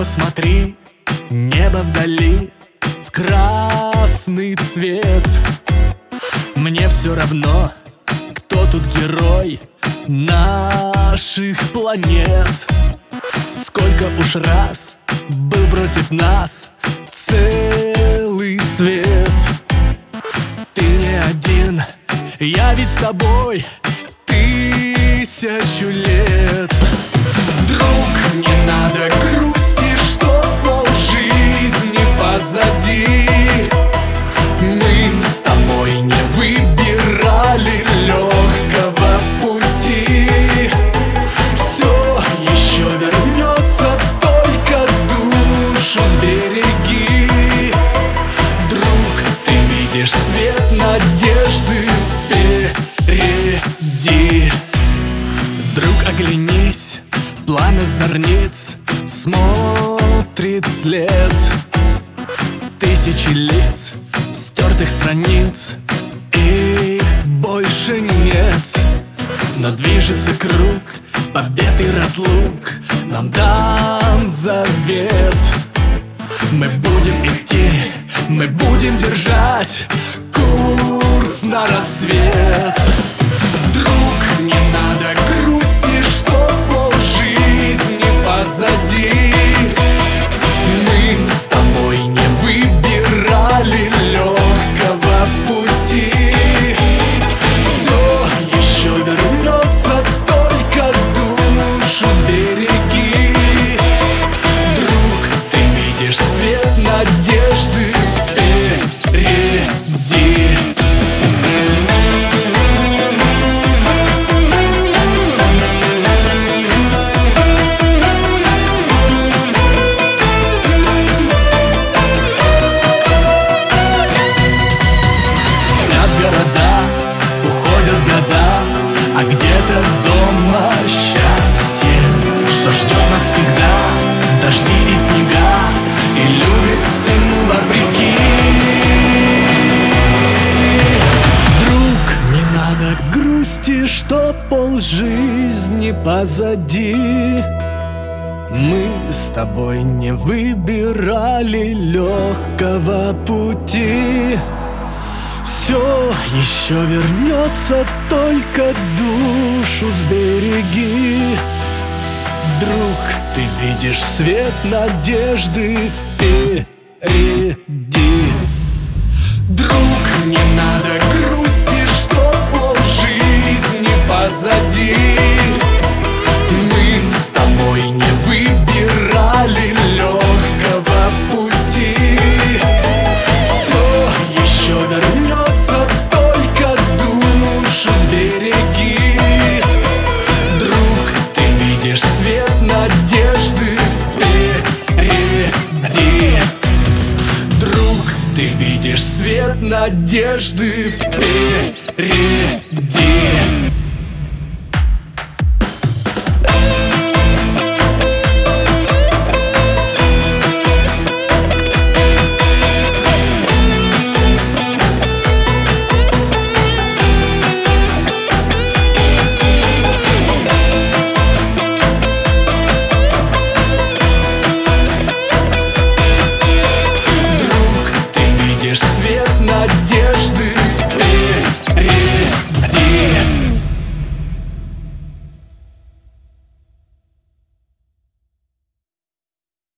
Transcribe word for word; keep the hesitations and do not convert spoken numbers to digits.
посмотри, небо вдали в красный цвет. Мне все равно, кто тут герой наших планет. Сколько уж раз был против нас целый свет. Ты не один, я ведь с тобой тысячу лет. Друг, не надо грусти, что полжизни позади. Мы с тобой не выбирали легкого пути. Все еще вернется, только душу сбереги. Друг, ты видишь свет надежды впереди. Друг, оглянись, пламя зорниц смотрит вслед. Тысячи лиц, стертых страниц, их больше нет. Но движется круг побед и разлук, нам дан завет. Мы будем идти, мы будем держать курс на рассвет. Друг, не надо грусти, что полжизни позади. Мы с тобой не выбирали легкого пути. Все еще вернется, только душу сбереги. Друг, ты видишь свет надежды впереди. А где-то дома счастье, что ждет нас всегда, дожди и снега, и любит сын вопреки. Друг, не надо грусти, что полжизни позади. Мы с тобой не выбирали легкого пути. Все еще вернется, только душу сбереги. Друг, ты видишь свет надежды впереди. Друг, не надо грусти, что полжизни позади. Мы с тобой не выбирали легкого пути. Все еще вернется, только душу сбереги. Друг, ты видишь свет надежды впереди. Друг, ты видишь свет надежды впереди.